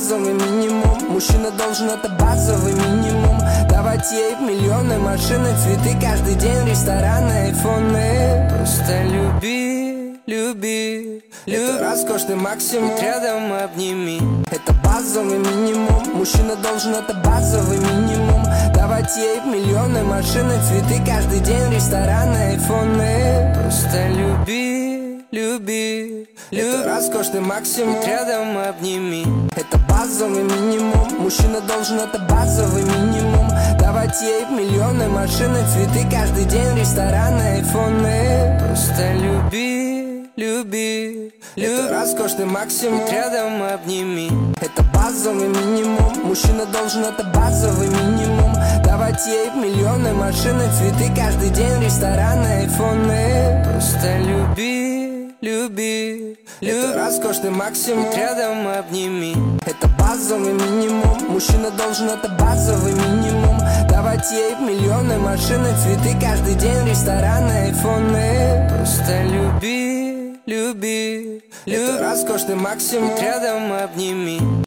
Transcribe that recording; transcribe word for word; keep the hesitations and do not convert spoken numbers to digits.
базовый минимум. Мужчина должен, это базовый минимум. Давать ей миллионы, машины, цветы, каждый день рестораны, айфоны. Просто люби, люби, люби. Это роскошный максимум, рядом обними. Это базовый минимум. Мужчина должен, это базовый минимум. Давать ей миллионы, машины, цветы, каждый день рестораны, айфоны. Просто люби, люби, люби. Это роскошный максимум, рядом обними. Это базовый минимум. Мужчина должен, это базовый минимум. Давать ей миллионы, машины, цветы, каждый день рестораны, айфоны. Просто люби, люби, люби. Это роскошный максимум, рядом обними. Это базовый минимум. Мужчина должен, это базовый минимум. Давать ей миллионы, машины, цветы, каждый день рестораны, айфоны. Просто люби, люби, люби. Это роскошный максимум, рядом обними. Это базовый минимум. Мужчина должен, это базовый минимум. Давать ей миллионы, машины, цветы, каждый день рестораны, айфоны. Просто люби, люби, люби. Это роскошный максимум, рядом обними.